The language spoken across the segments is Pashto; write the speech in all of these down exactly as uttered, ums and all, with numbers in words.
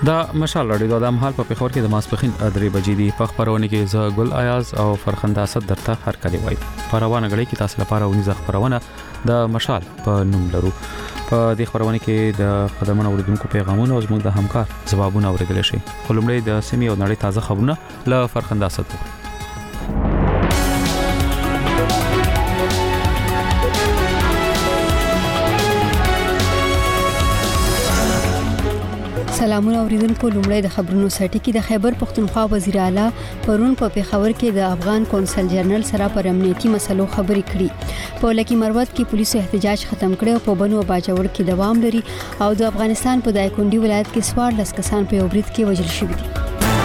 دا مشال رادیو د امحال په پیښور کې د ماسپخین درې بجې دی په خبرونه کې زه ګل ایاز او فرخنده اسد درته هر کلی وای په روانه غړي کې تاسو لپاره ونیزه خبرونه د مشال په نوم لرو په دې خبرونه کې د خدماتو اوریدونکو پیغامونه او زموږ د همکار ځوابونه اوریدل شي خو لومړی د سیمې او نړۍ تازه خبرونه ل فرخنده اسد. سلامونه اوریدونکو. لومړی د خبرونو سرټکی د خیبر پختونخوا وزیر اعلی پرون په پیښور کې د افغان کونسل جنرال سره پر امنیتي مسلو خبرې کړې. په لکی مروت کې پولیسو احتجاج ختم کړ او په بنو باجوړ کې دوام لري او د افغانستان په دایکنډي ولایت کې سوار لس کسان په یو برید کې وژل شوي دي.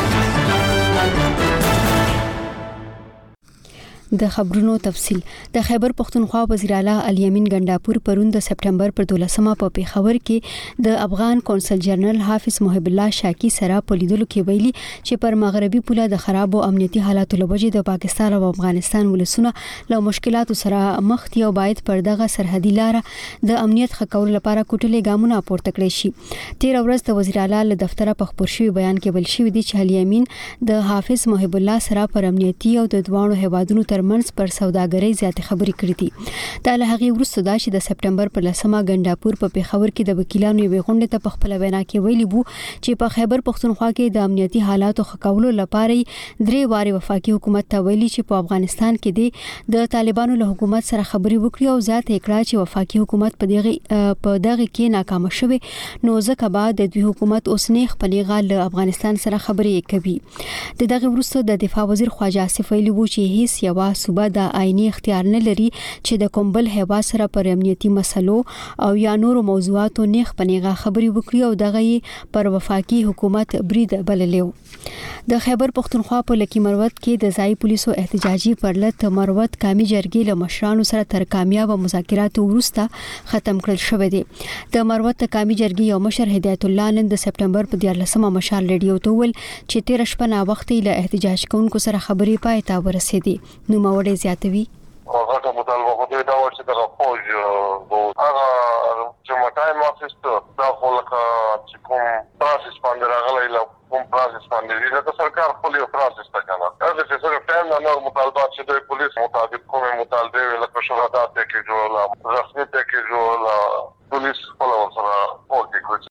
د خبرونو تفصیل. د خیبر پختونخوا وزیر اعلی الیمین ګنداپور پرون د سپټمبر پر دولسمه په پیښور کې د افغان کونسل جنرال حافظ محب الله شاکی سره په لیدلو کې ویلي چې پر مغربي پوله د خراب او امنیتي حالاتو لوجې د پاکستان او افغانستان ولسونه له مشکلاتو سره مخ دي او باید پر دغه سرحدي لار د امنیت ښه کولو لپاره کوټلې ګامونه پورته کړي شي. تیر ورځ د وزیر اعلی له دفتره په خبر شوی بیان کې ویل شوی دی چې الیمین د حافظ محب الله سره پر امنیتي او د دوانو هوادونو ترمنځ پر سوداګرۍ زیات خبرې کړې دي. دا له هغه وروسته دا چې د سپټمبر پر لسمه ګنداپور په پیښور کې د وکیلانو یو غونډه ته په خپل وینا کې ویلي وو چې په خیبر پختونخوا کې د امنیتي حالاتو ښه کولو لپاره درې واري وفاقي حکومت ته ویلي چې په افغانستان کې د طالبانو له حکومت سره خبرې وکړي او ذات اکړه چې وفاقي حکومت په دغه په دغه کې ناکام شوه نو ځکه بعد د دوی حکومت اوس نه خپلېغه له افغانستان سره خبرې کوي. د دغه وروسته د دفاع وزیر خواجه آصف ویلي وو چې هیڅ یو صوبه د آئینی اختیار نه لري چې د کومبل هوا سره پر امنیتي مسلو او یا نورو موضوعاتو نه خپلېغه خبرې وکړي او دغه پر وفاقي حکومت برید بللیو. د خیبر پختونخوا په لکی مروت کې د ځای پولیسو احتجاجي پرلط مروت قومي جرګې له مشرانو سره تر کامیاب مذاکراتو وروسته ختم کړل شوې دي. د مروت قومي جرګې یو مشر هدایت الله نن د سپټمبر په دیارلسمه مشال ریډیو ته ول چې تیر شپه نا وخت له احتجاج کوونکو سره خبرې پای ته ورسېدي. نو ماوړې زیاتوي هغه مطالبه کوي دا ورته د فوج هغه چې مټای ماخستو دا خلک چې کوم پروسس باندې راغلی له کوم پروسس باندې دا سرکار خپل یو پروسس تا کنه دا چې صرف ټایم نه نور مطالبات چې د پولیس مطابق کومه مطالبه لکه شهادت کې جوړه رسمي ته کې جوړه پولیس خپل سره ورته کوي.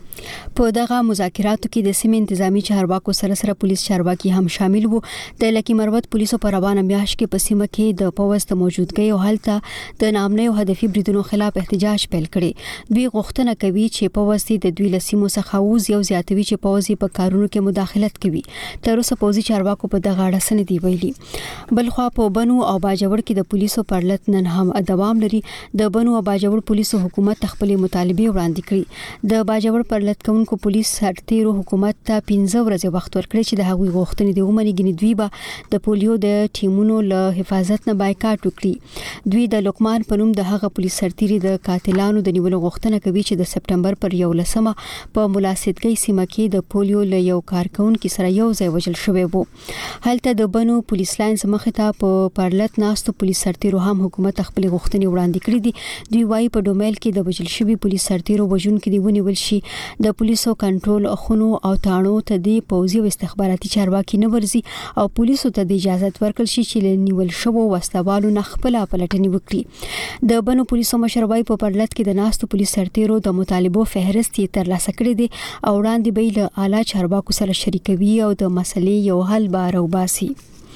په دغه مذاکراتو کې د سیمې انتظامی چارواکو سره سره پولیس چارواکي هم شامل وو. د لکی مروت پولیسو په روانه میاشت کې په سیمه کې د پوست موجودګۍ او حالت د نامنه او هدفي بریدونو خلاف احتجاج پیل کړي. دوی غوښتنه کوي چې پوستي د دوی لسیمو څخه اوز یو زیاتوي چې پوزي په کارونو کې مداخلت کوي. تر اوسه پوزي چارواکو په دغه اړه سن دی ویلي. بلخوا په بنو او باجوړ کې د پولیسو پرلط نن هم دوام لري. د بنو او باجوړ پولیسو حکومت خپل مطالبه وړاندې کړي. د باجوړ پرلط کوونکو پولیس سرتیرو حکومت ته پنځه ورځې وخت ورکړي چې د هغوی غوښتنې د ومني غني دوی به د پولیو د ټیمونو له حفاظت نه بایکاټ وکړي. دوی د لوکمان په نوم د هغه پولیس سرتیري د قاتلانو د نیولو غوښتنه کوي چې د سپټمبر پر یولسمه په ملاسدګۍ سیمه کې د پولیو له یو کارکونکو سره یو ځای وژل شوی وو. هلته د بنو پولیس لاینز مخه ته په پرلط ناستو پولیس سرتیرو هم حکومت خپل غوښتنې وړاندې کړې دي. دوی وايي په ډومیل کې د وژل شوی پولیس سرتیرو وژونکو دی ونیول شي. د پولیسو کنټرول خونو او تاڼو ته د پوزي او استخباراتي چارواکي نه ورزي او پولیسو ته د اجازه ورکړل شي چې نیول شوو وسوالو نه خپل پلټنې وکړي. د بنو پولیسو مشروي په پرلط کې د ناستو پولیس سرتیرو د مطالبو فهرست یې ترلاسه کړی دی او وړاندې به له اعلی چارواکو سره شریکوي او د مسلې یو حل به راوباسي.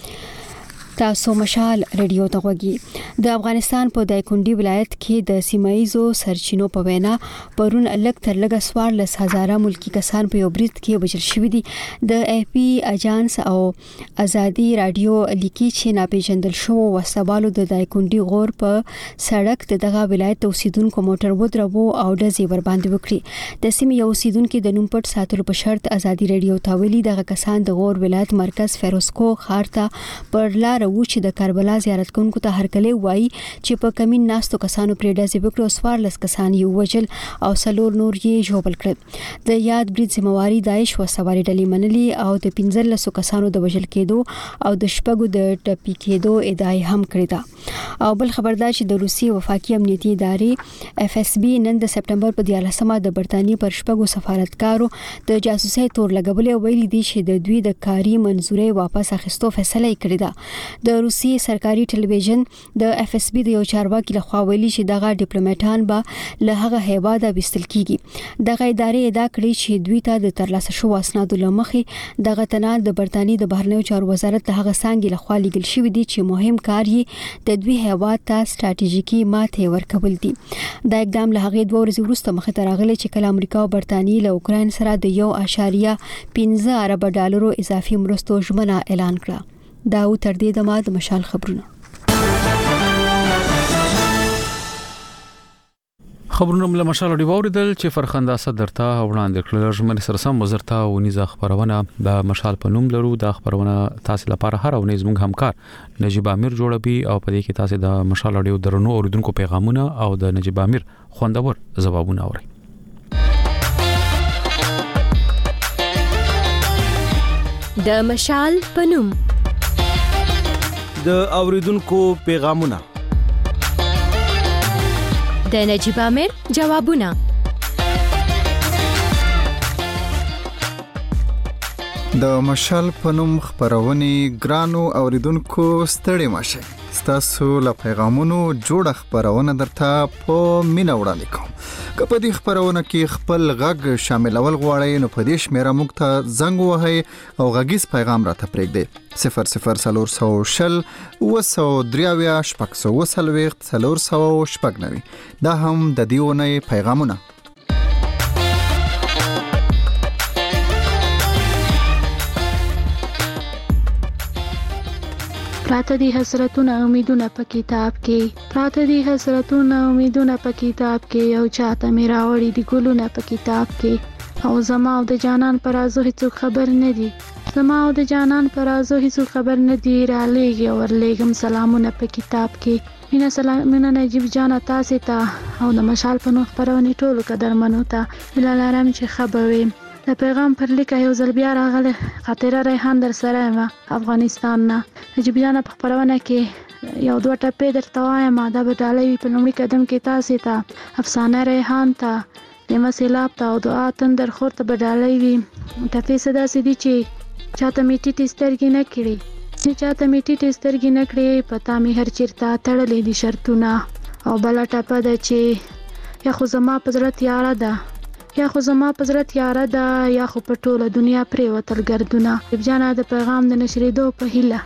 تاسو مشال ریډیو ته غوږی. د افغانستان په دایکنډي ولایت کې د سیمایزو سرچینو په وینا پرون لک تر لګ سوار لس هزاره ملکی کسان په یو برید کې وژل شوي دي. د اف پی اجانس او ازادي رادیو لیکي چې ناپېژندل شو وسوالو د دایکنډي غور په سړک د دغه ولایت اوسیدونکو موټر ودرو او ډزې ور باندې وکړي. د سیمې یو اوسیدونکو د نوم پټ ساتلو په شرط ازادي رادیو ته ویلي دغه کسان د غور ولایت مرکز فیروزکو خار ته پر لار وو چې د کاربلا زیارت کوونکو ته هرکلی وایي چې په کمین ناستو کسانو پرې ډزې وکړې او څوارلس کسان یې ووژل او څلور نور یې ژوبل کړل. د یاد برید ذمہواري داعش وسواري ډلې منلي او د پنځلسو کسانو د وژل کېدو او د شپږو د ټپي کېدو ادعا هم کړې ده. او بل خبردار چې د روسي وفاقي امنیتي ادارې اف اس بي نن د سپټمبر په دیارلسمه د برتانیې پر شپږو سفارتکارو د جاسوسۍ تور لګولې ویلي دي چې د دوی د کاري منزوري واپس اخیستو فیصله کړې ده. د روسي سرکاري ټلویزیون د اف اس بي د یو چارواکي لخوا ویلي چې دغه ډیپلوماټان به له هغه هیواده وستل کیږي. دغه ادارې ادعا کړې چې دوی ته د ترلاسه شوو اسنادو لمخې دغه تنال د برتانیې د بهرنیو چارو وزارت له هغه څنګه لخوا لیږل شوی دي چې مهم کار یې د دوی هیواد ته ستراتیژیکي ماته ورکول دي. دا اقدام له هغه دوه ورځې وروسته مخې ته راغلی چې کله امریکا او برتانیې له اوکراین سره د یو اشاریه پنځه ارب ډالرو اضافي مرستو ژمنه اعلان کړه. دا و تر دې دمه د مشال خبرونه. خبرونه مله مشال دی ووردل چې فرخنده صدر ته وړاندې کړل ژمنې سره سم وزارت او نيزه خبرونه د مشال په نوم لرو. د خبرونه تاسو لپاره هر ورځ موږ همکار نجيب امیر جوړوي او په دې کې تاسو د مشال اډیو درنو اوریدونکو پیغامونه او د نجيب امیر خوندور ځوابونه اورئ. د مشال په نوم د اوریدونکو پیغامونه د نجيب امیر جوابونه. د مشال په نوم خبرونه ګرانو اوریدونکو ستړي ماشه ستاسو له پیغامونو جوړ خبرونه درته په مینا وړاندې کوم. که په دې خبرونه کې خپل غږ شاملول غواړئ نو په دې شمیره موږ ته زنګ وهئ او غږیز پیغام راته پرېږدئ صفر صفر څلور سوه شل اوه سوه درې اویا شپږ سوه څلوېښت څلور سوه شپږ نوي. دا هم د دې اونۍ پیغامونه. پراته دي حسرتونه امیدونه په کتاب کې پراته دي حسرتونه امیدونه په کتاب کې یو چاته مې راوړي دي ګلونه په کتاب کې او زما او د جانان پر ازو هیڅ خبر نه دي زما او د جانان پر ازو هیڅ خبر نه دي را لېږي او ورلېږم سلامونه په کتاب کې مینا سلام مینا نجيب جان تاسو ته او د مشال په نوم خبرونه ټولو قدرمنو ته بلالارم چې خبروي. د پیغام پر لیکه یو ځل بیا راغله خاطره ریحان در سره ما افغانستان نه نجيب جان په خبرونه کې یو دوه ټپې درته وایم. دا به ډالۍ په لومړي قدم کې تاسو ته افسانه ریحان ته د مسیلاب ته او دعا تندر خور ته به ډالۍ وي. ټپې صدا سدي چې چاته میټي تسترګي نه کړي چې چاته میټي تسترګي نه کړي پتا می هر چیرته تړلې دي شرطونه او بل ټپه ده چې یا خو زما په زړه تیاره ده یا خو زما په زړه تیاره ده یا خو په ټوله دنیا پرې وتل ګردونه. جانا د پیغام د نشریدو په هیله.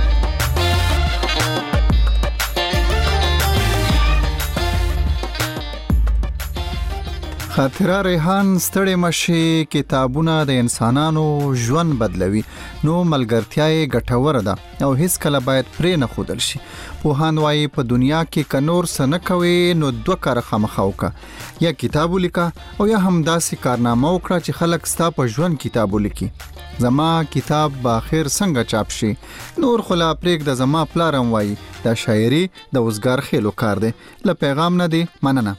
خاطره ریحان ستړي مشي کتابونه د انسانانو ژوند بدلوي نو ملګرتیا یې ګټوره ده او هیڅ کله باید پرې نه خودل شي. پوهان وايي په دنیا کې کنور سن کوي نو دوه کار خامخا وکړه یا کتاب ولیکه او یا هم داسې کارنامه وکړه چې خلک ستا په ژوند کتاب ولیکي. زما کتاب به اخر څنګه چاپ شي نور خلا پرېګ د زما پلارم وايي دا شاعري د وزګار خېلو کار دی. له پیغام نه دی مننه.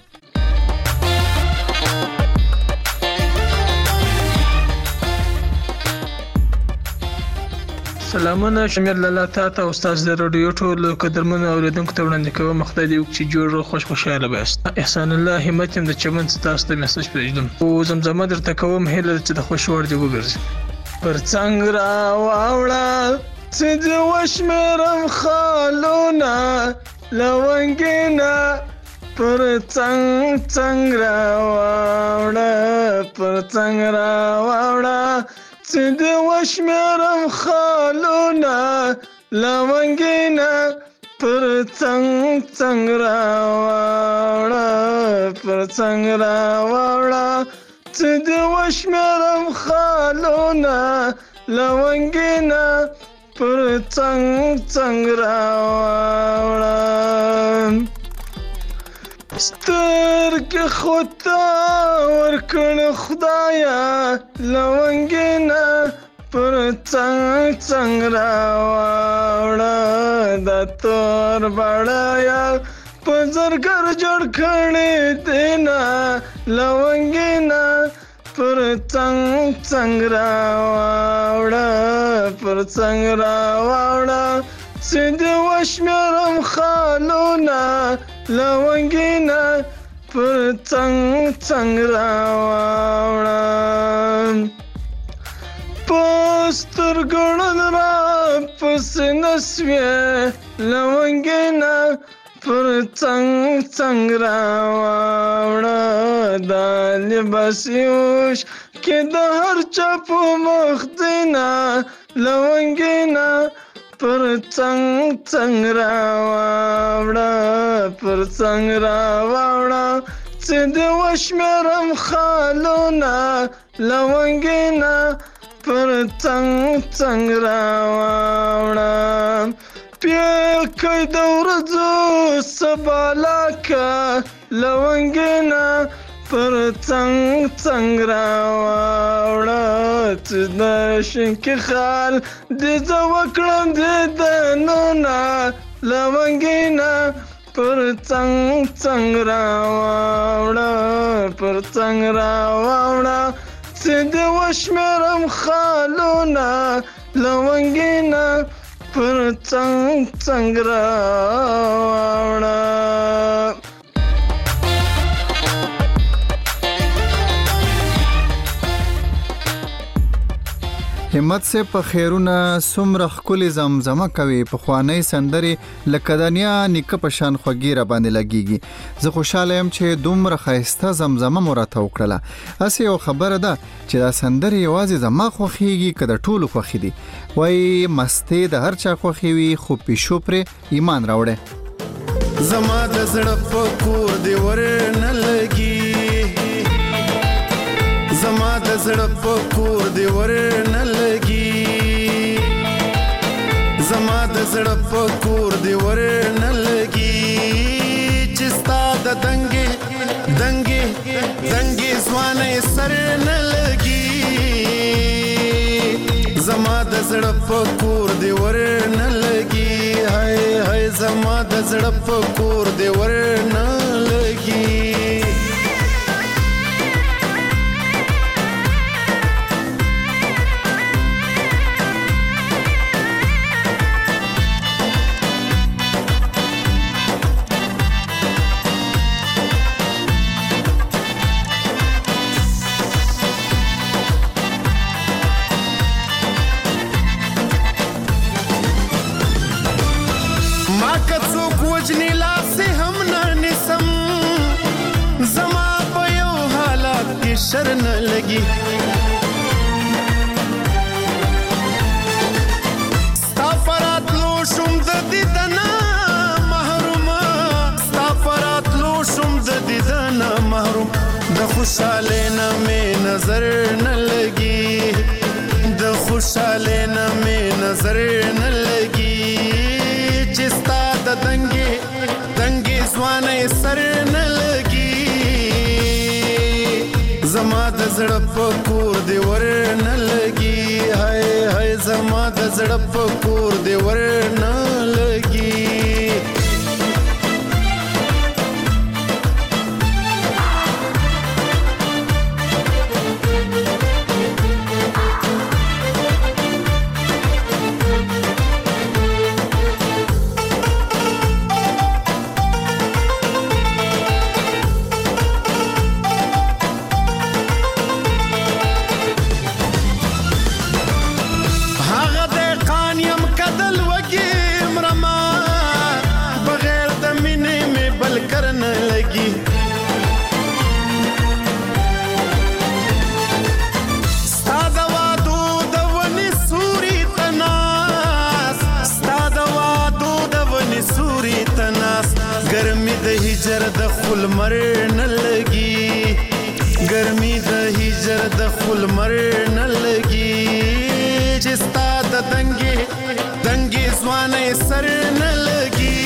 سلامونه شمیر لاله تاسو او استاد د رادیو ټول قدرمنو اوریدونکو ته وړاندې کوم مخته دی چې جوړ خوش خوشاله بست. احسان الله همت د چمن تاسو ته میسج پېژدم او زمزمه درته کوم هله چې د خوش ور دی وګرځي پر څنګه را واوړه چې د وشمرم خالونه لونګینا پر څنګه څنګه را واوړه پر څنګه را واوړه چې د وشمرم خالونه لونګینا پر څنګه څنګه را واوړه پر څنګه را واوړه چې د وشمرم خالونه لونګینا پر څنګه څنګه را واوړه سترګې خو تا ورکړه خدایا لونګینا پر څنګ څنګ راوړه د تور بړایا پزرګر جوړ کړي دینا لونګینا پر څنګ څنګ راوړه پر څنګ راوړه سید وشمرم خالونا لونګینا پر څنګ څنګ راوړه پستر ګړن را پس نسوي لونګینا پر څنګ څنګ راوړه د لباسیوش کې د هر چا په مخ دینا لونګینا پر څنګ څنګ راوړه پر څنګ راوړه چې د وشمرم خالونا لونګینا پر څنګ څنګ راوړه پیا کوي د ورځو سبالاکه لونګینا پر څنګ څنګ راوړه چې د شینکي خال د زه وکړم د دنونه لونګینا پر څنګ څنګ راوړه پر څنګ راوړه چې د وشمرم خالونه لونګینا پر څنګ څنګ راوړه همت سے په خیرونه سمره خولي زمزمه کوي په خوانی سندري لکه دنیا نیکه په شان خوږی را باندې لګيږي زه خوشاله يم چې دومره خایسته زمزمه مرته وکړه اسه یو خبره ده چې دا سندري یوازې زما خوخيږي کده ټولو خوخي دي وای مسته د هر چا خوخي وي خو پښو پر ایمان راوړې زما د زړه په کور دی ورنه لګي زما د زړه په کور دی ورنه لګي زما د زړه په کور دی ورنه لګي چې ستا د دنګي دنګي دنګي ځواني سر نه لګي زما د زړه په کور دی ورنه لګي هاي هاي زما د زړه په کور دی ورنه لګي وجنی لاس هم نه نسم زما په یو حالات کې شرن لګي سفرات لو شوم د دیدنا محروم سفرات لو شوم د دیدنا محروم د خوشاله نه مې نظر نه لګي د خوشاله نه مې نظر نه لګي چې ستا د دنګي دنګي ځواني سر نه لګي زما د زړه په کور دی ورنه لګي هاي هاي زما د زړه په کور دی ورنه لګي هجر د خل مر نه لګي ګرمي د هجر د خل مر نه لګي چې ستا د دنګي دنګي ځواني سر نه لګي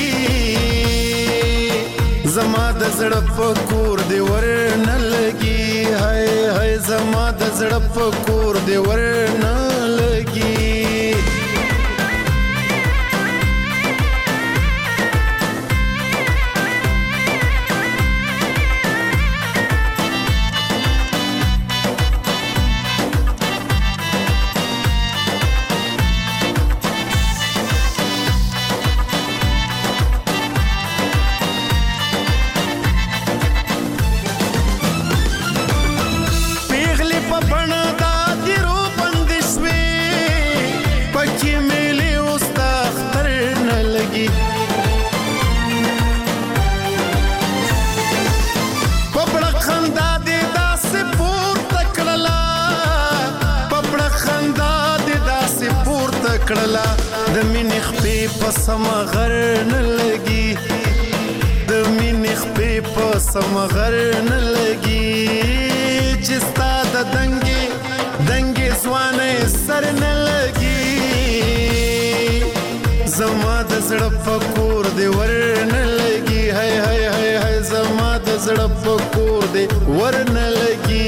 زما د زړه په کور دی ورنه لګي هاي هاي زما د زړه په کور دی ورنه لګي مړه کړله د مینې خپې په سمه غر نه لګي د مینې خپې په سمه غر نه لګي چې ستا د دنګې دنګې ځوانۍ سر نه لګي زما د زړه په کور دې ور نه لګي هی هی هی هی زما د زړه په کور دې ور نه لګي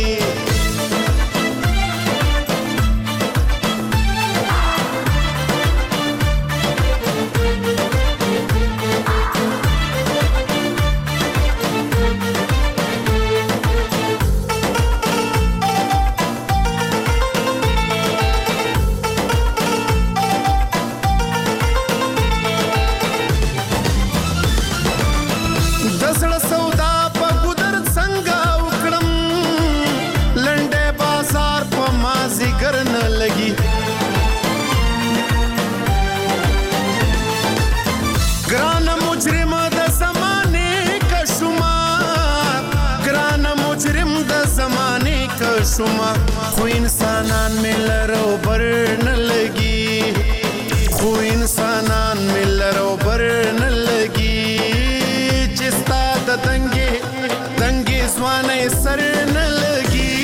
شما خو انسانان می لرو بر نه لګي خو انسانان می لرو بر نه لګي چې ستا د دنګې دنګې ځوانۍ سر نه لګي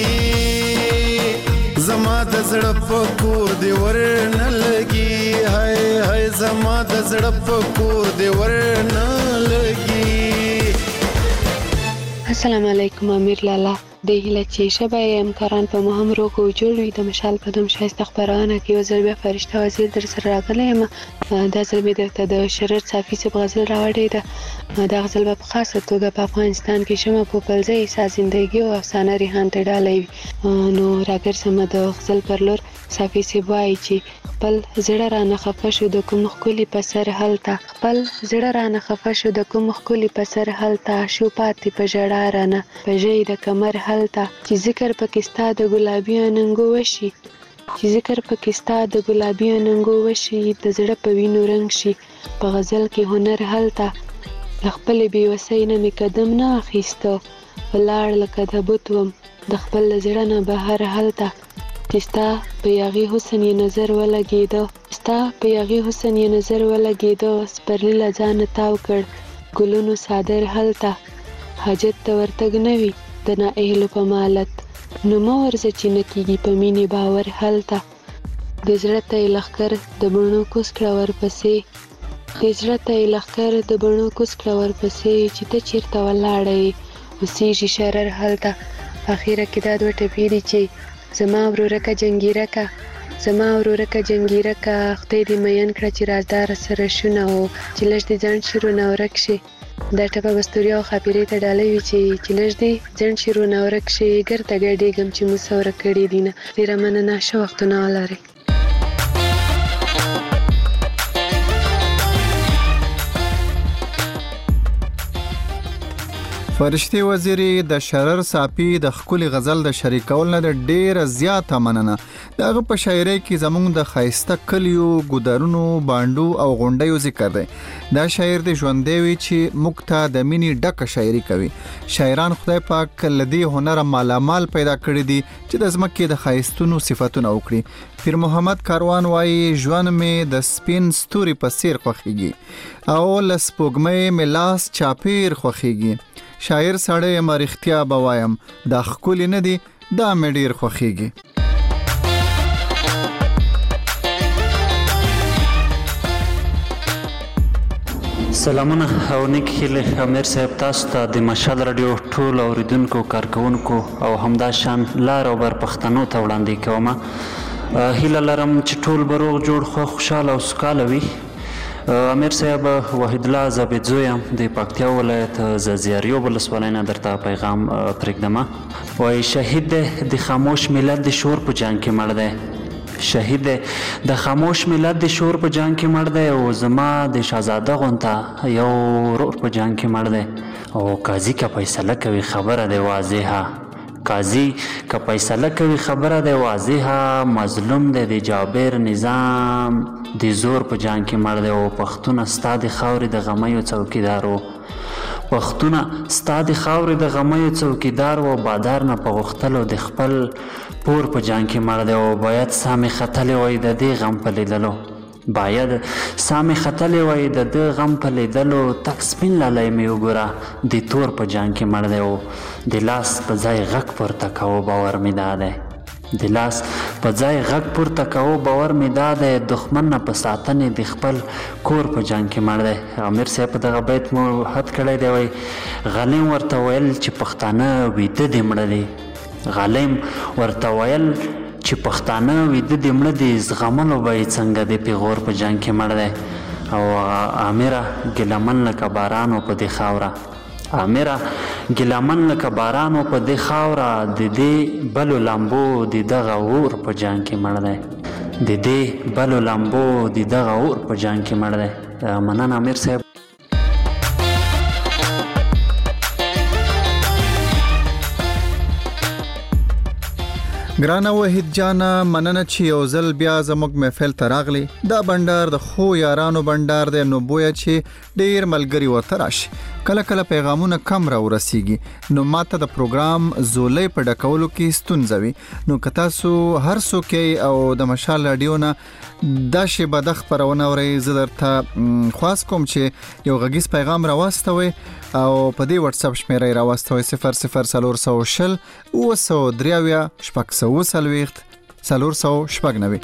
زما د زړه په کور دې ور نه لګي هی هی زما د زړه په کور دې ور نه لګي. السلام علیکم امیر لالا د هیله چې شبه همکاران په مهم روغو جوړ وي د مشال په دوم شایسته خبرونه کې یو ځل بیا فرشته وزیر در سره راغلی یم دا ځل مې درته د شرر صافي صاحب غزل راوړې ده دا غزل به په خاصه توګه په افغانستان کې شمه پوپلزی سا زندگی او افسانه ریحان ته ډالۍ وي نو راګرځم د غزل پر لور صافي صاحب وایي چې خپل زړه رانه خفه شو د کوم ښکلي په سر هلته خپل زړه رانه خفه شو د کوم ښکلي په سر هلته شو پاتې په ژړا رانه په ژۍ د کمر هلته چې ذکر پکې ستا د ګلابي اننګو وشي چې ذکر پکې ستا د ګلابي اننګو وشي د زړه په وینو رنګ شي په غزل کې هنر هلته د خپلې بېوسۍ نه مې قدم نه اخیسته ولاړ لکه د بت وم د خپل زړه نه بهر هلته چې ستا په یاغي حسن یې نظر ولګېده ستا په یاغي حسن یې نظر ولګېده سپرلي له ځانه تاو کړ ګلونو صادر هلته حاجت ته ورتګ نه وي د نااهلو په مالت نو مه ورځه چې نه کېږي په مینې باور هلته د زړه ته یې لښکر د بڼو کوز کړه ورپسې د زړه ته یې لښکر د بڼو کوز کړه ورپسې چې ته چېرته ولاړه یې اوسېږي شرر هلته اخره کې دا دوه ټپې دي چې زما ورورکه جنګیرکه زما ورورکه جنګیرکه خدای دې مین کړه چې رازداره سره شونه او چې لږ دې ځنډ شي رونه ورک شي دا ټپه بستوریا او خاپیرې ته ډالۍ وي چې چې لږ دې ځنډ شي رونه ورک شي ګرته ګډېږم چې موسه ورک کړي دي نه ډېره مننه ښه وختونه ولرئ. فرشتي وزیري د شرر صافي د خولي غزل د شریکول نه د ډیره زیاته مننه دغه په شاعرۍ کې زمونږ د خایسته کلیو ګودرونو باندو او غونډیو ذکر دی دا شاعر د ژوندې وی چې مکته د مینی ډکه شاعري کوي شاعران خدای پاک لدی هنر مالامال پیدا کړی دي چې د ځمکې د خایستونو صفاتونه وکړي پیر محمد کاروان وایي ژوند مې د سپین ستوري په څیر خوخيږي او لسپوږمۍ ملاس چاپیر خوخيږي شاعر سړی مرختیا بوایم دا خکولی نه دی دا مې ډیر خوخیږي. سلامونه او نیک هیله امیر صاحب تاسو ته د مشال رادیو ټول اوریدونکو کارکونکو او همدا شان لار او بر پښتنو ته وړاندې کوم هیله لرم چې ټول بروغ جوړ خو خوشاله او سوکاله وي. امیر صاحب وحید الله زابدزویم د پکتیا ولایت زازیاریو ولسوالۍ نه درته پیغام پرېږدم وایي شهید د خاموش ملت د شور په جنګ کې مړ دی شهید د خاموش ملت د شور په جنګ کې مړ دی او زما د شاهزاده غونته یو ورور په جنګ کې مړ دی او قاضي که فیصله کوي خبره دی واضحه قاضي که فیصله کوي خبره دی واضحه مظلوم دی د جابر نظام د زور په جنګ کې مړ دی او پښتون ستا د خاورې د غمیو څوکیدارو وختونه ستا د خاورې د غمیو څوکیدار و بادار نه په غوښتلو د خپل پور په جان کې مړ دی او باید سامې ختلې وای د دې غم په لیدلو باید سامې ختلې وای د دې غم په لیدلو تک سپین لالی مې وګوره د تور په جان کې مړ دی او د لاس په ځای غږ پورته کوو باور مې دا دی د لاس په ځای غږ پورته کوو باور مې دا دی دښمن نه په ساتنې د خپل کور په جان کې مړ دی امیر صاحب په دغه بیت مو حد کړی دی وای غلیم ورته ویل چې پښتانه ویده دې مړه دي غلیم ورته ویل چې پښتانه ویده دې مړه دي زغملو به یې څنګه د پیغور په جنګ کې مړ دی او امره ګیلمن لکه باران په دې خاوره امره ګیلمن لکه باران په دې خاوره د دې بلو لامبو د دغه اور په جنګ کې مړ دی د دې بلو لامبو د دغه اور په جنګ کې مړ دی مننه امیر صاحب ګرانه وحید جانا مننه چې یو ځل بیا زموږ محفل ته راغلی دا بندر د خو یارانو بندر دی نو بویا چې ډیر ملګری ورته راشي کله کله پیغامونه کم را ورسیږي نو ماته د پروګرام زولې په ډکولو کې ستونزه وي نو که تاسو هر څوک او د مشال رادیو نه دا شی به د خبرونه اورئ زه درته خواست کوم چې یو غږیز پیغام راوستوي او په دې واتس اپ شمیره راوستوي صفر صفر څلور سوه شل اوه سوه درې اویا شپږ سوه څلوېښت څلور سوه شپږ نوي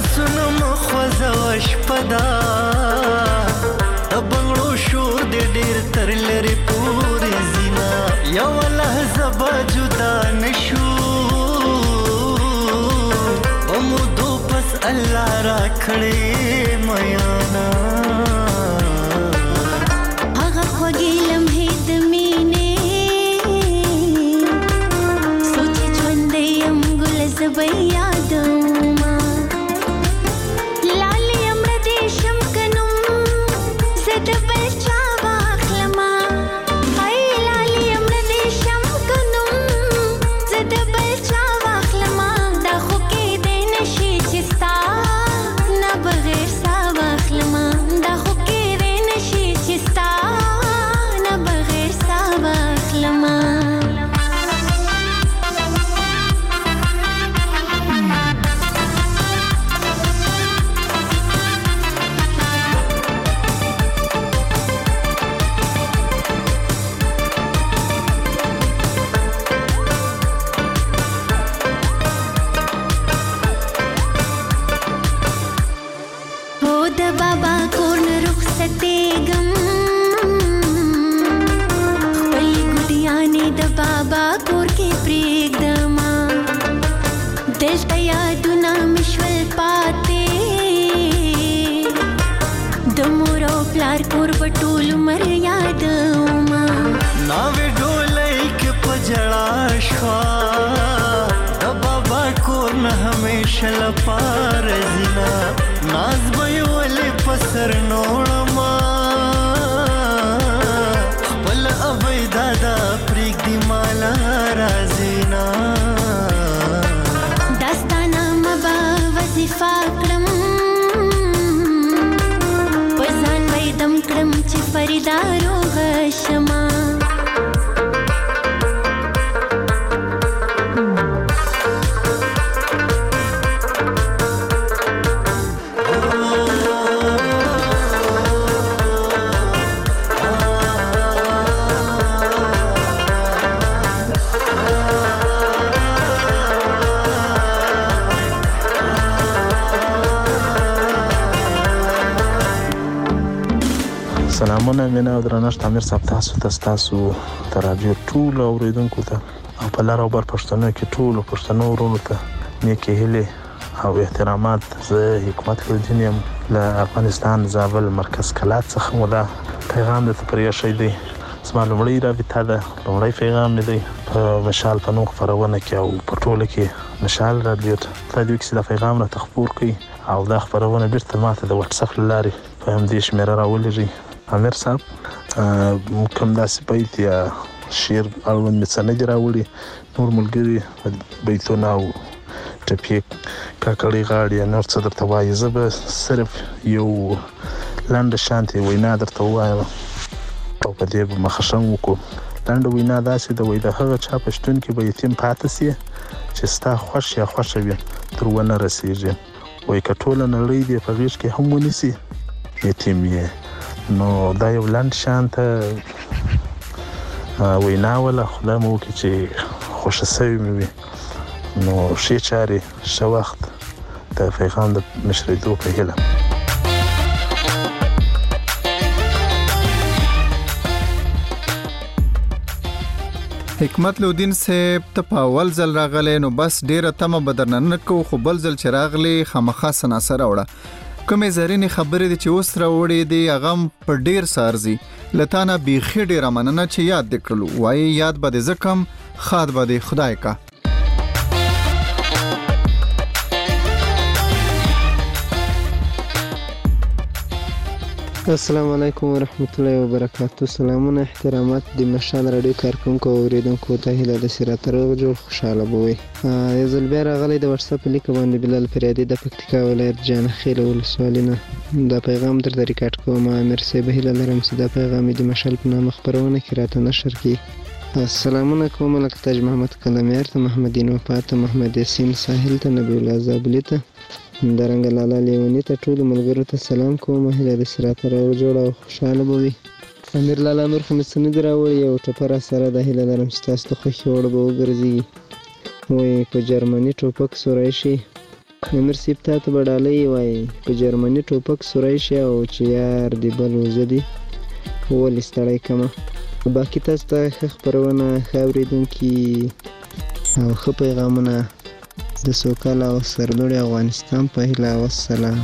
لاسونو مخوځه شپدا د بنگړو شور دې الله را کړې میانا هغه خوږې لمحې د مینې سوچ ژوندی یم ګل زه به یادومه لالې امره دې شم که نوم زه د بل چا واخلمه هی لالې امره دې شم که نوم زه د بل چا واخلمه دا خو کېدی نه شي چې ستا نه بغیر سا واخلمه دا خو کېدی نه شي چې ستا نه بغیر سا واخلمه هو د بابا کور نه رخصتېږم خپلې ګوډیانې د بابا کور کې پرېږدمه دلته یادونه مې شول پاتې د مور او پلار کور به ټول عمر یادومه ناوې ډولۍ کې په ژړا شوه د بابا کور نه همیشه لپاره ځینه ناز به یې ولې په سر نوړمه خپل ابۍ دادا پرېږدي ماله راځي نه دا ستا نامه به وظیفه کړم په ځان به یې دم کړم چې فریدا روغه شمه سلامونه مینه او درنښت امیر صاحب تاسو ته ستاسو د راډیو ټولو اورېدونکو ته او په لر او بر پښتنو کې ټولو پښتنو ورونو ته نیکې هیلې او احترامات. زه حکمت لودین یم له افغانستان زابل مرکز کلات څخه مو دا پیغام درته پرېښی دی. زما لومړۍ رابطه ده، لومړی پیغام مې دی په مشال په نوم خپرونه کې او په ټوله کې مشال راډیو ته راډیو کې چې دا پیغام راته خپور کړي او دا خپرونه بېرته ماته د وټساپ له لارې په همدې شمېره راولېږي. امیر صاحب کوم داسې بیت یا شعر اړوند مې څه نه دي راوړي، نور ملګري بیتونه او ټپې کاکړۍ غاړې یا نور څه درته وایي. زه به صرف یو لنډه شانتې وینا درته ووایم او په دې به مخشنګ وکړو. لنډه وینا داسې ده، وایي د هغه چا په شتون کې به یتیم پاتې سي چې ستا خوښ یا خوښه وي تر ونه رسېږي. وایي که ټوله نړۍ دې په غېږ کې هم ونیسي یتیم یې. نو دا یو لنډ شانته وینا وله، خدای مو وکړي چې خوښه سوې مې وي. نو ښې چارې، ښه وخت، د پیغام د مشرېدو په هیله. حکمت لودین صاحب ته په اول ځل راغلی، نو بس ډیره تمه به درنه نه کوو، خو بل ځل چې راغلی خامخا سناسه راوړه. کومې زرینې خبرې دي چې اوس راوړې دي هغه په ډیر سارزي. له تا نه بیخي ډیره مننه چې یاد دې کړلو. وایي یاد به دې زه کم، خاد به دې خدای کا. السلام علیکم ورحمت الله وبرکاتہ. سلامونه احترامات د مشال راډیو کارکونکو او اوریدونکو ته هیله ده چې راته روغ جوړ خوشاله به وئ. یو ځل بیا راغلی د وټساپ لیک باندې بلال فریادي د پکتیکا ولایت جانخیل ولسوالۍ نه دا پیغام درته ریکارډ کوم. امیر صاحب هیله لرم چې دا پیغام د مشال په نامه خپرونه کې راته نشر کړي. سلامونه کوم لکه تاج محمد کلمیر ته، محمدین وفا ته، محمد یاسین ساحل ته، نبی الله زابلي ته، همدارنګه لالا لیوني ته، ټولو ملګرو ته سلام کوم. هیله ده چې راته راوجوړه او خوشحاله به وي. امیر لالا نور خو مې څه نه دي راوړي، یو ټپه راسره ده، هیله لرم چې تاسو د خوښې وړ به وګرځېږي. وایي په جرمني ټوپک سوری شي. امیر صاحب تا ته به ډالۍ وایي په جرمني ټوپک سوری شي او چې یار دې بل وزه دي ولې ستړی کمه. باقي تاسو ته ښه خپرونه، ښه اورېدونکي او ښه پیغامونه د سوکاله او سرلوړي افغانستان په هیله. والسلام.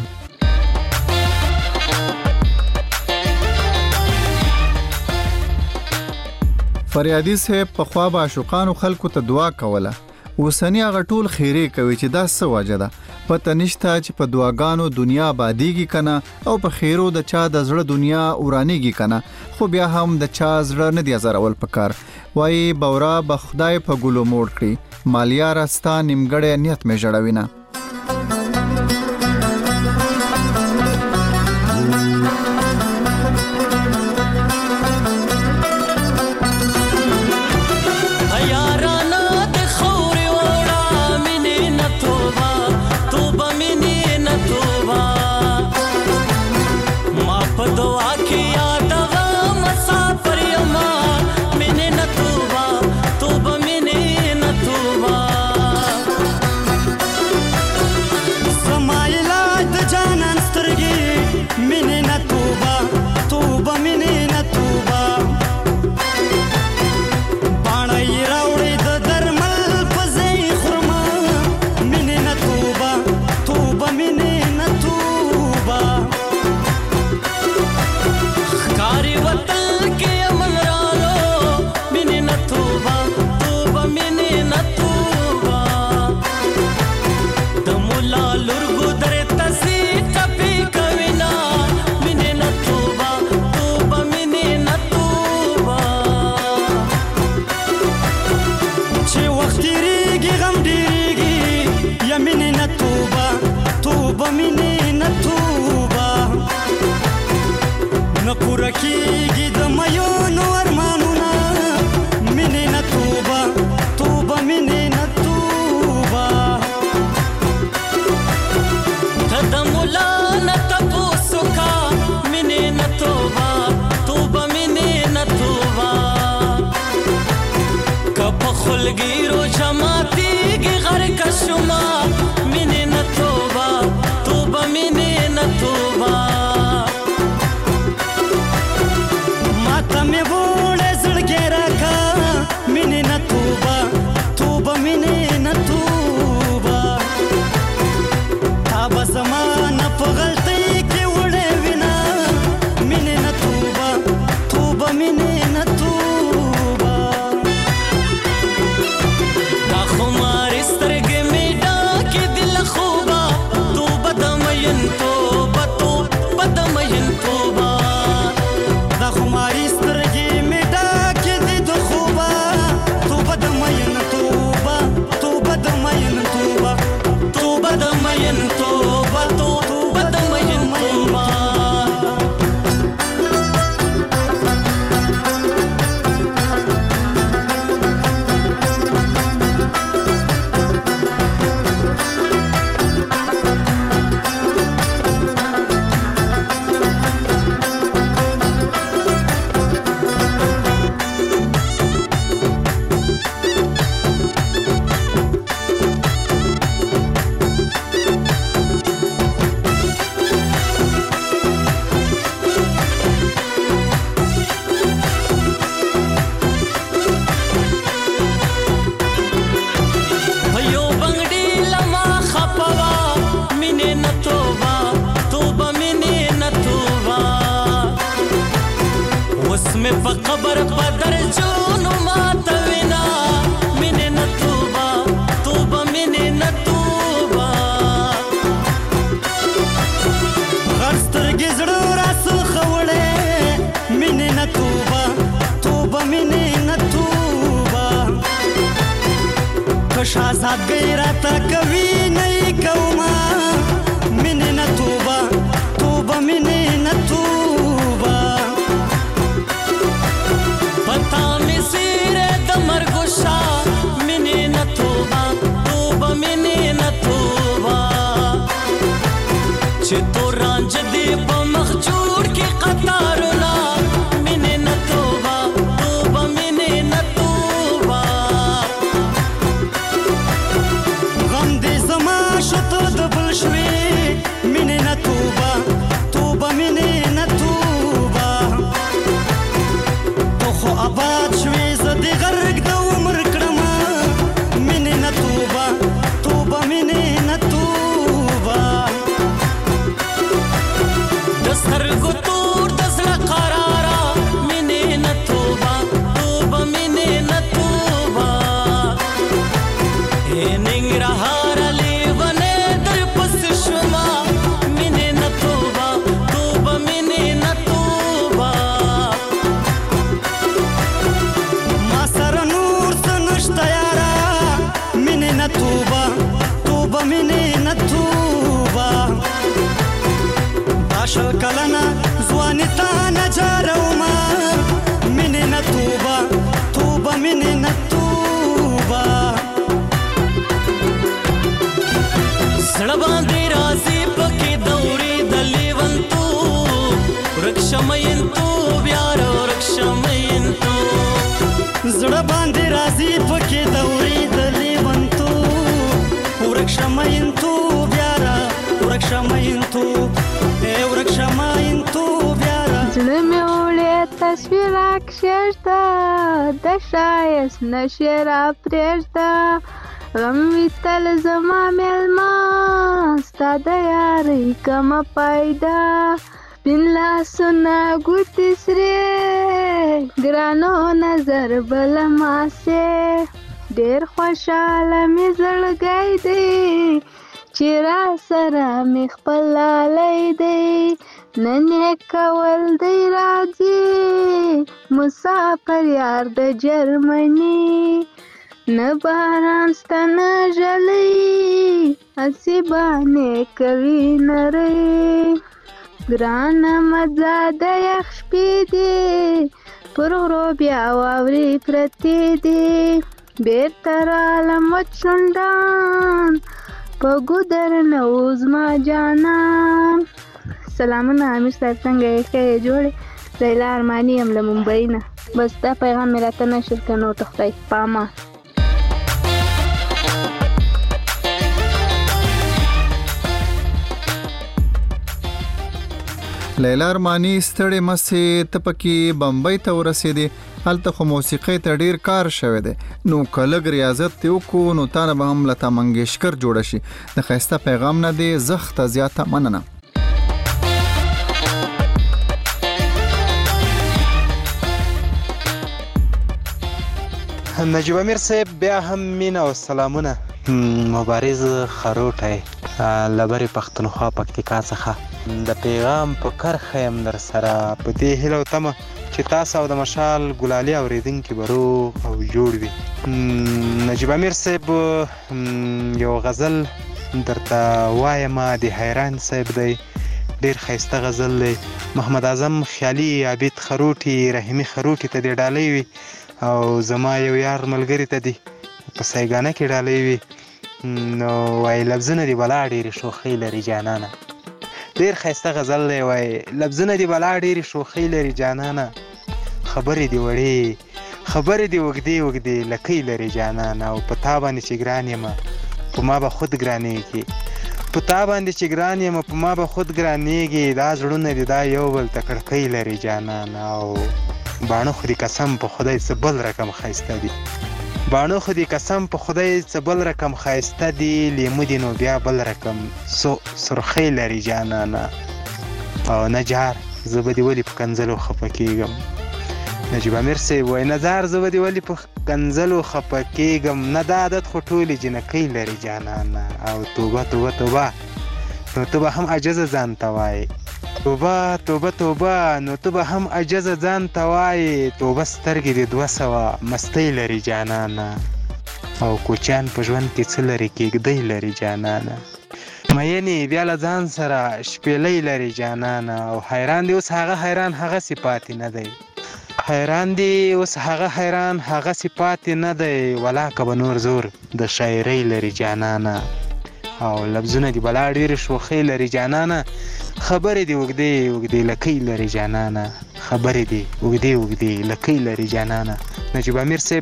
فریادي صاحب په خوا به عاشقانو خلکو ته دعا کوله. اوسنی هغه ټول خیره کوي چې دا څه وجه ده. پته نشته چې په دعاګانو دنیا آبادیږي کنه او په خیرو د چا د زړه دنیا ورانیږي کنه، خو بیا هم د چا زړه نه دی ازرول پکار. وای بورا به خدای په ګلو موړ کړی، مالیا راستا نیمګړی نیت مې جوړوینه. شازاد غیرت کوي نه کوما من نه توبه توبه من نه توبه پتا می سیره د مرګوشا من نه توبه توبه من نه توبه چې تو رانج دی په مخ جوړ کې قطارنا من نه توبه توبه من نه توبه غم دې زما شته د بل شوي من نه توبه توبه من نه توبه تو خو آباد شوي زه دې غرق د عمر کړم من نه توبه توبه شل کلنه ځواني ته نجارومه مینې نه توبه توبه مینې نه توبه زړه باندې راځي پکې دورې د لیونتوب ورک شمینتوب یاره ورک شمینتوب زړه باندې راځي پکې دورې د لیونتوب ورک شمینتوب یاره ورک شمینتوب ای ورک شمینتوب یاره زړه مې وړې تصویر راکشېږده د ښایست نښې راپرېږده غم وي تل زما میلمه ستا د یارۍ کمه پیدا سپین لاسونه ګوتې سرې ګرانو نظر بله ماسې ډېر خوشحاله مې زړګی دی چې را سره مې خپل لالی دی نن یې کول دی راځي مسافر یار د جرمني نه باران سته نه ژلۍ هسې بانې کوي نرۍ ګرانه مزه د یخ شپې دي پر غرو بیا واورې پرتې دي بېرته رالم وچ شونډان په ګودر نه و زما جانان سلامونه امیر صاحب څنګه یې ښه یې جوړې لیلا ارماني یم له ممبۍ نه بس دا پیغام مې راته نشر که نو ته خدای په امان لیلا ارماني ستړې مسې ته پکې بمبۍ ته ورسېدې هلته خو موسیقۍ ته ډېر کار شوی دی نو که لږ ریاضت دې وکړو نو تا نه به هم لتا منګیشکر جوړه شي د ښایسته پیغام نه دې زښته زیاته مننه نجیب امیر صاحب بیا هم مینه او سلامونه مبارز خروټی لبرې پښتونخوا پکتیکا څخه د پیغام په کرښه یم در سره په دې هیله او تمه چې تاسو او د مشال ګلالي اورېدونکي به روغ او جوړ وي نجیب امیر صاحب یو غزل درته وایم د حیران صاحب دی ډېر ښایسته غزل دی محمد اعظم خیالي عابد خروټي رحیمي خروټي ته دې ډالۍ وي او زما یو یار ملګري ته دي په سایګانه کې ډالۍ وي نو وایي لفظونه دې بلا ډېرې شوخۍ لري جانانه ډېر ښایسته غزل دی وایي لفظونه دې بلا ډېرې شوخۍ لري جانانه خبرې دې وړې خبرې دې اوږدې اوږدې لکۍ لري جانانه او په تا باندې چې ګران یمه په ما به خود ګرانېږي په تا باندې چې ګران یمه په ما به خود ګرانېږي دا زړونه دې دا یو بل ته کړکۍ لري جانانه او باڼه خو دې قسم په خدای څه بل رقم ښایسته دي باڼه خو دې قسم په خدای څه بل رقم ښایسته دي لیمو دې نو بیا بل رقم سرخۍ لري جانانه او نجار زه به دې ولې په کنځلو خفه کېږم نجیب امیر صاحب وایي نظار زه به دې ولې په کنځلو خفه کېږم نه دا عادت خو ټولې جنکۍ لري جانانه او توبه توبه توبه نو ته به هم عجزه ځان ته وایې توبه توبه توبه نو ته به هم عجزه ځان ته وایې توبه سترګې دې دوه سوه مستۍ لري جانانه او کوچیان په ژوند کې څه لري کېږدۍ لري جانانه مینې بیا له ځان سره شپېلۍ لري جانانه او حیران دی اوس هغه حیران هغسې پاتې نه دی حیران دی اوس هغه حیران هغسې پاتې نه دی ولاکه به نور زور د شاعرۍ لري جانانه او لفظونه دې بلا ډېرې شوخۍ لري جانانه خبرې دې اوږدې اوږدې لکۍ لري جانانه خبرې دې اوږدې اوږدې لکۍ لري جانانه نجیب امیر صاحب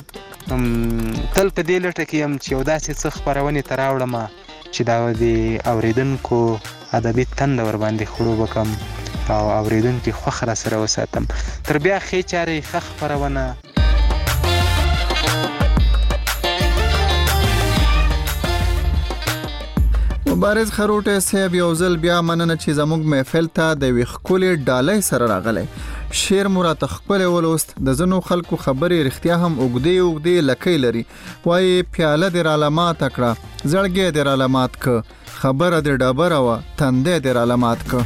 تل په دې لټه کې یم چې یو داسې څه خپرونې ته راوړم چې دا د اورېدونکو ادبي تنده ورباندې خړوبه کړم او اورېدونکي خوښ راسره وساتم تر بیا ښې چارې ښه خپرونه مبارز خروټی صاحب یو ځل بیا مننه چې زموږ محفل ته د یوې ښکلې ډالۍ سره راغلی شعر مو راته ښکلی ولوست د ځینو خلکو خبرې رښتیا هم اوږدې اوږدې لکۍ لري وایي پیاله دې راله ماته کړه زړګی دې راله مات که خبره دې ډبره وه تندی دې راله مات که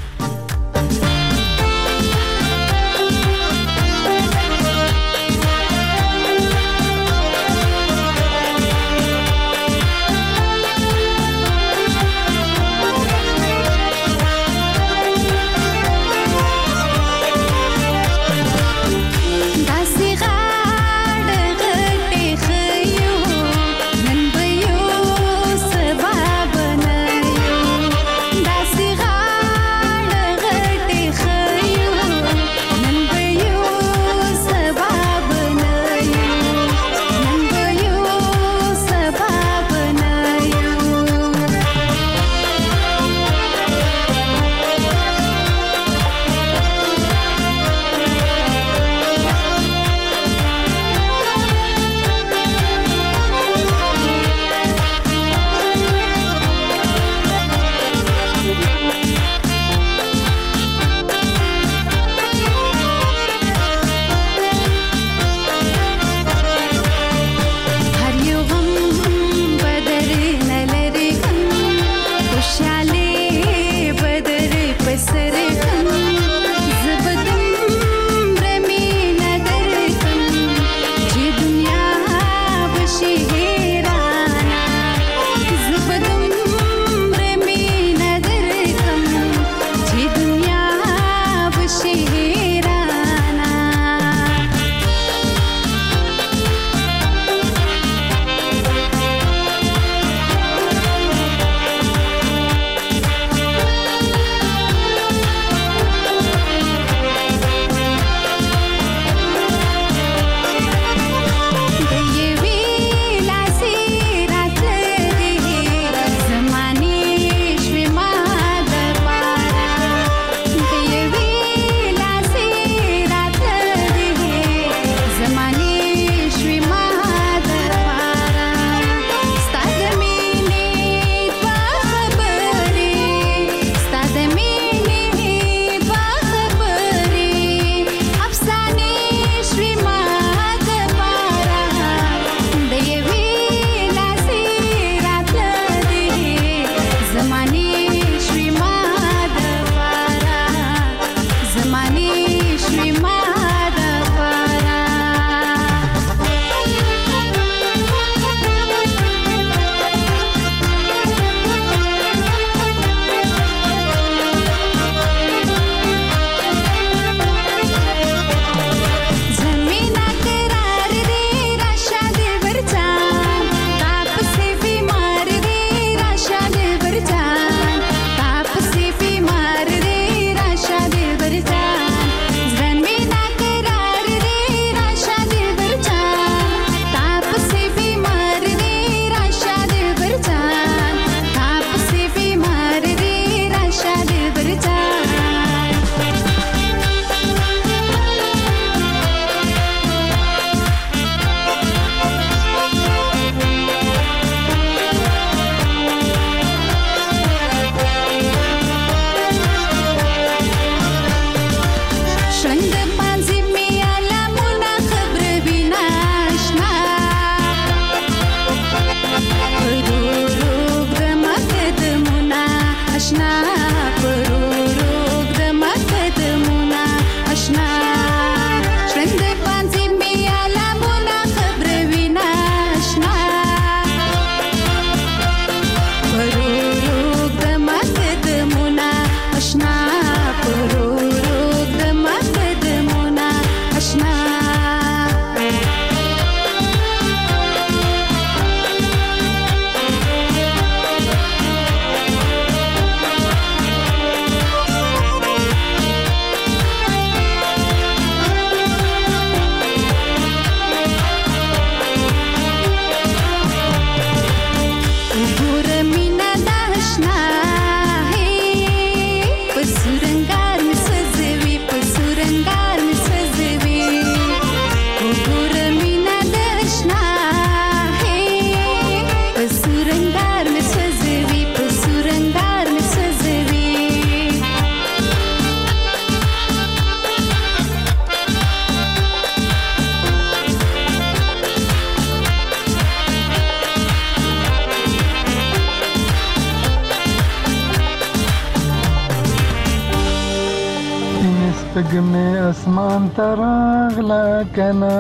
سپګمې اسمان تراغلا کنا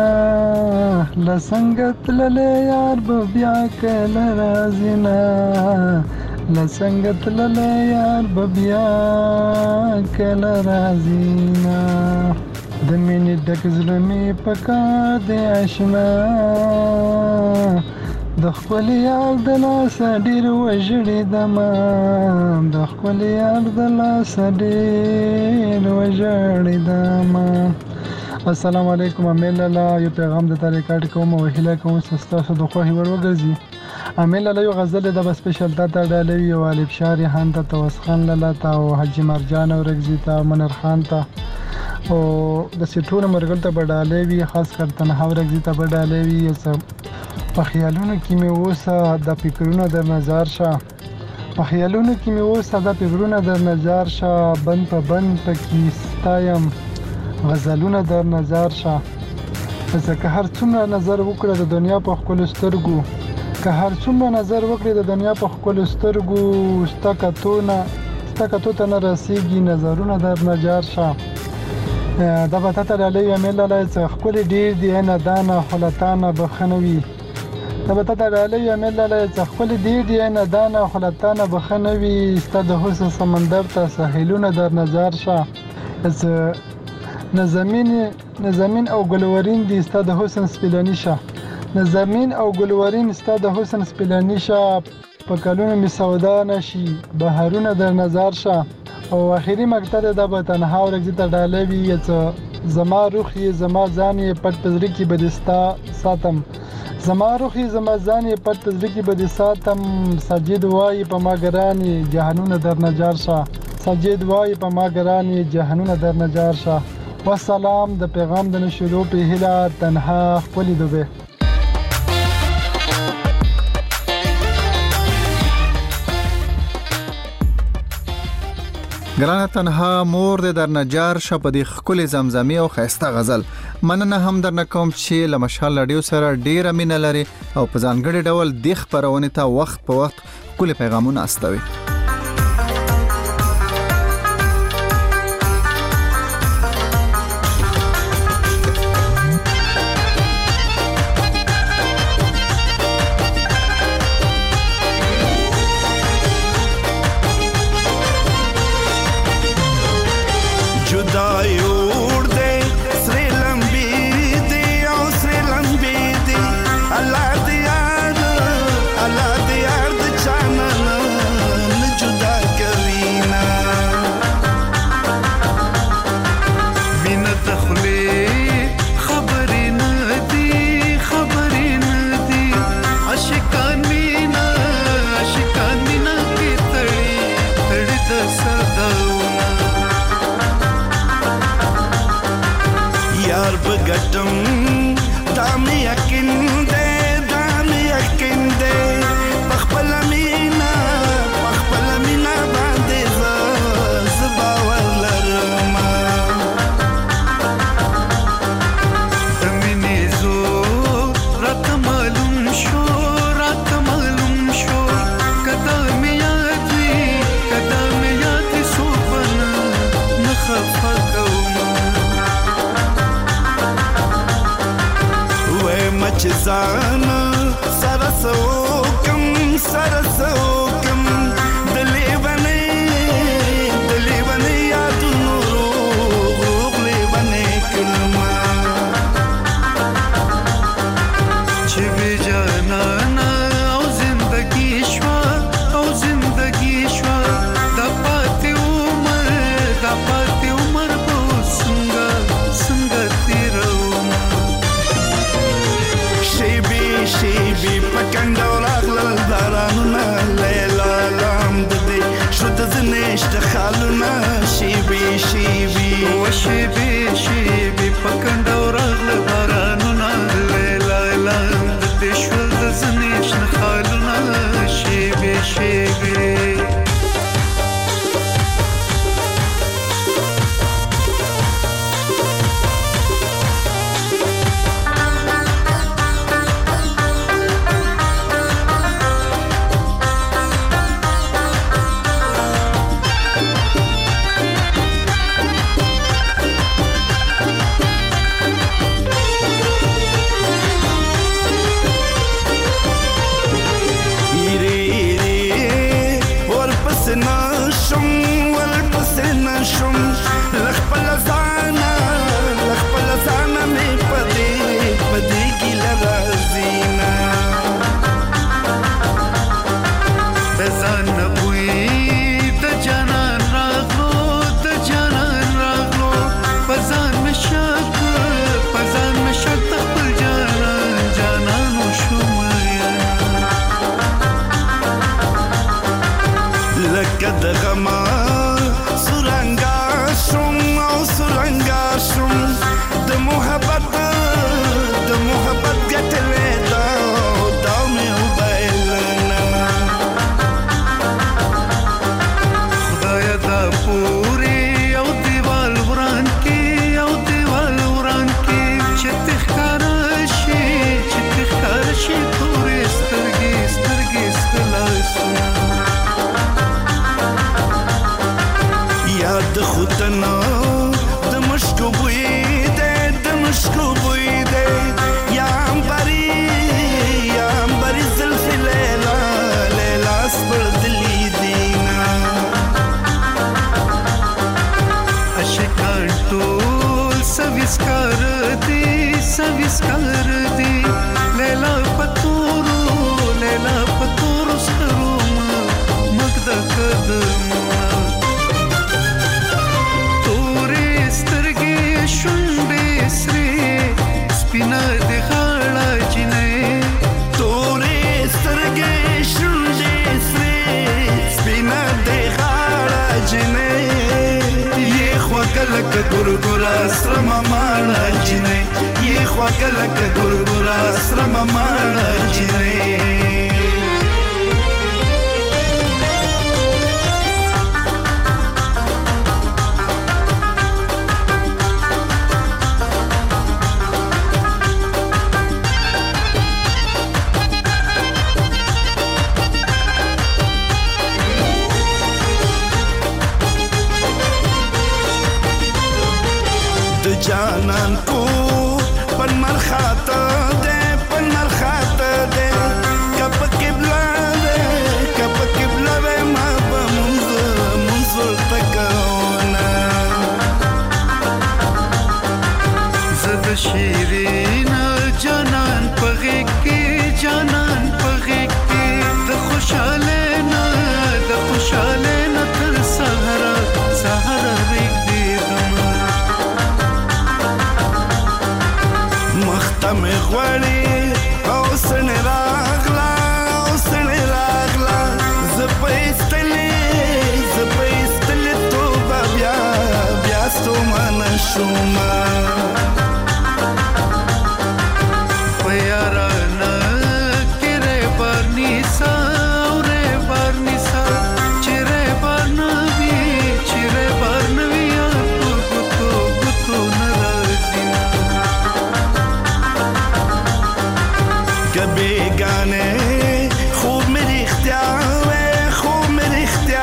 لسنګت للې یار بیا کله رازینا لسنګت للې یار بیا کله رازینا د مینې ډک زړه مې پکا دې آشنا د خپل یار د لاس ډیر وژړې دما د خپل یار د لاس ډیر وژړې دما السلام علیکم امیل الله یو پیغام د طریقات کوم او هله کوم تاسو د خو هیور وګرځي امیل الله یو غزل د سپیشل داتا ډالوي او الف شاری خان ته توسخان لاله او حجی مرجان او رغزی ته منر خان ته او د سټور مرګل ته بډالوي خاص کر تنها رغزی ته بډالوي په خیالونو کې مې اوسه د فکرونو د نظر شه په خیالونو کې مې اوسه د فکرونو د نظر شه بند په بند پکې ستایم غزلونه در نظر شه ځکه هر څومره نظر وکړه د دنیا په خپل سترګو که هر څومره نظر وکړي د دنیا په خپل سترګو ستکتونه ستکتو نه رسیږي نظرونه در نظر شه دا به تاسو له ایمیل له خپل ډیر دی نه دانه خلطانه بخنوي دا به تاسو له ایمیل له خپل ډیر دی نه دانه خلطانه بخنوي ستاسو د حسن سمندر ته ساحلونه در نظر شه از نزمین نزمین او ګلورین دي ستاسو د حسن سپلانی شه نزمین او ګلورین ستاسو د حسن سپلانی شه په کلونو می سودا نشي بهارونه در نظر شه او اخیری مقطع د به تنها ورګ ته ډالوي چې زما روح یې زما ځان یې پټ پزړی کې بدستا ساتم زما روح یې زما ځان یې پټ پزړی کې بدساتم سجد وای په ما ګرانی جهانونه در نجار شه سجد وای په ما ګرانی جهانونه در نجار شه والسلام د پیغام د نشرو په هله تنها خپل دوبه ګرانه تنها مور د در نجار شپدي خپل زمزمي او خيسته غزل مننه هم در نکوم چې لمشال رادیو سره ډیر امینه لري او په ځانګړي ډول د خبرونه ته وخت په وخت کله پیغامونه استوي Kada me yaad vi, kada me yaad ځان سره سوکم سره سوکم دلی ونی دلی ونی یادونو روغ لیونی کلمه چې بی جانانا او زندگی شوا او زندگی شوا دا پاتې عمر دا پاتې عمر به څنګه څنګه تیروم شیبي شیبي پکنده راغلل بارانونه لیلا لام د دې شو د زنشت خالونه شیبي شیبي و شیبي شیبي پکنده راغلل بارانونه لیلا لام د دې شو د زنشت خالونه شیبي شیبي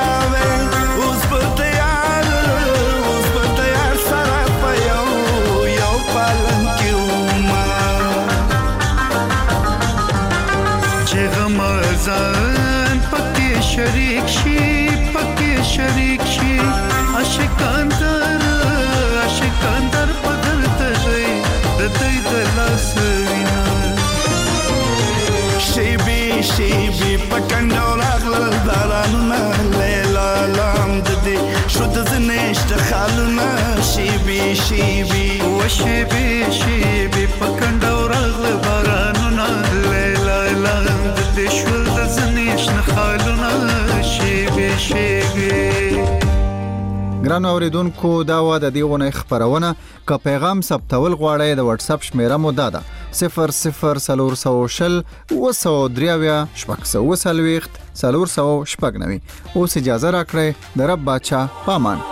اوس په تیار اوس په تیار سره په یو شیبي پټنډو راغلل بارانونه لیلا لام د دې شو د زنشت خالونه شیبي شیبي و شیبي شیبي پټنډو راغلل بارانونه لیلا لام د دې شو د زنشت خالونه شیبي شیبي. ګران اوریدونکو دا و د دې ونه خبرونه ک پیغام ثبتول غواړئ د واتس اپ شمیره مو ده صفر صفر سلور سو شل و سو دریاویا شپږ سو وسلويخت سلور سو شپږ نوي اوس اجازه راکړئ د رب باچا پامان.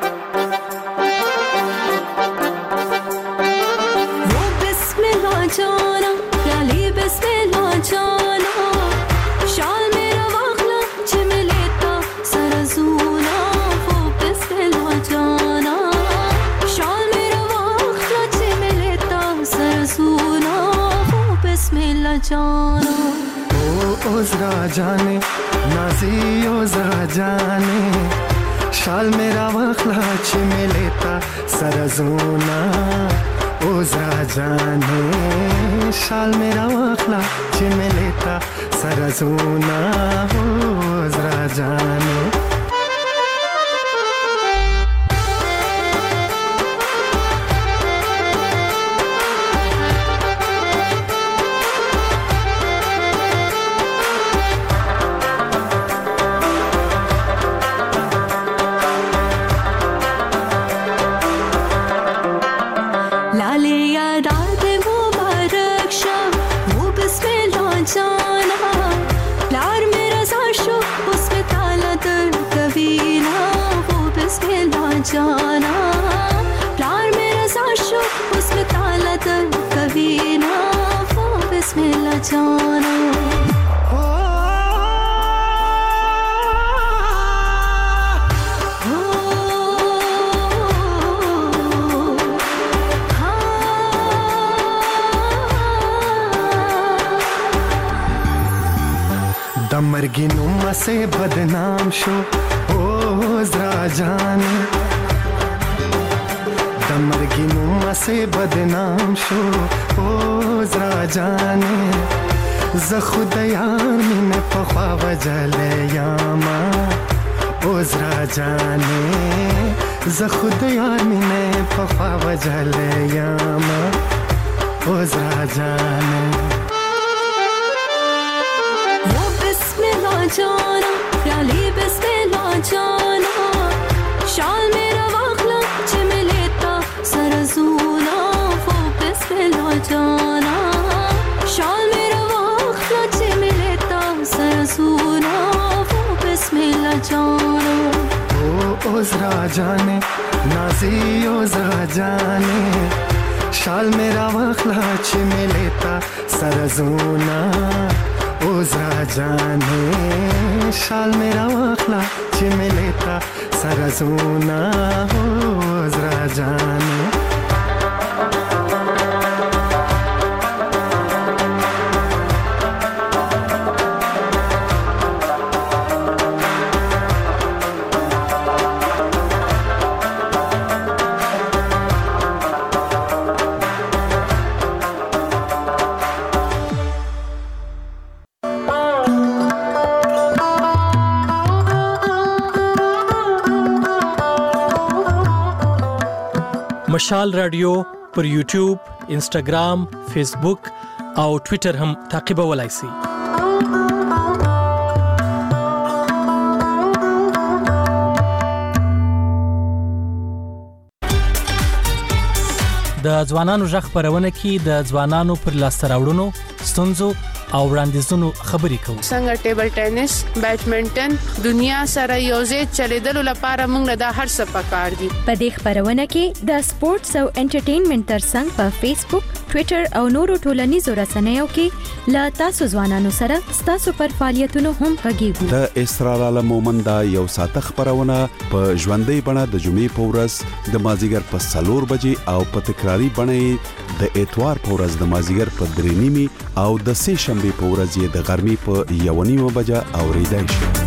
بسم الله جانا یالی بسم الله جانا شال میرا واخلا چه ملیتا سرزونا بسم الله جانا شال میرا واخلا چه ملیتا سرزونا بسم الله جانا او عذرا جانے نازی عذرا جانے شال میرا واخلا چه ملیتا سرزونا عذرا جانے شال میرا واخلا چه ملیتا سرزونا عذرا جانے. जाना प्यार मेरा साशो उसमें ताला दर कभी ना वो बिस्मिल्लाह जाना. दमरगी नुमा से बदनाम शो ओ जरा जाने दमरगी नुमा से बदनाम शो ओ जरा जाने ज खुद यार में पखवा वजले यामा ओ जरा जाने ज खुद यार में पखवा वजले यामा ओ जरा जाने. जाना प्याली बिस्मिल्लाह जाना शाल मेरा वाखला चिम लेता सरजूना वो बिस्मिल्लाह जाना शाल मेरा वाखला चिम लेता सरजूना वो बिस्मिल्लाह जाना. ओ ओजरा जाने नाजी ओजरा जाने शाल मेरा वाखला चिम लेता सरजूना ओजरा जाने शाल मेरा वाखला चिम लेता सरजूना ओजरा जाने. مشال رادیو پر یوټیوب، انسټاګرام، فیسبوک او ټوئیټر هم تعقیبولای شئ. د ځوانانو ژغ خبرونه کې د ځوانانو پر لاسته راوړنو، ستونزو او وړاندیزونو خبرې کوو. څنګه ټیبل ټینس، بیډمنټن دنیا سره یوځای چلیدلو لپاره موږ د هر څه پکار دي. په دې خبرونه کې د سپورتس او انټرټینمنټ ترڅنګ په فیسبوک، ټوئیټر او نورو ټولنیزو رسنیو کې لا تاسو ځوانانو سره تاسو پر فعالیتونو هم غږیږو. د اسرار عالم مومند یو ساته خبرونه په ژوندۍ بڼه د جمعې په ورځ د مازیګر په سلور بجې او په تکراری بڼه د اتوار په ورځ د مازیګر په درې نیمه او د سه شنبه په ورځ د غرمې په یو نیمه بجه اوریدای شي.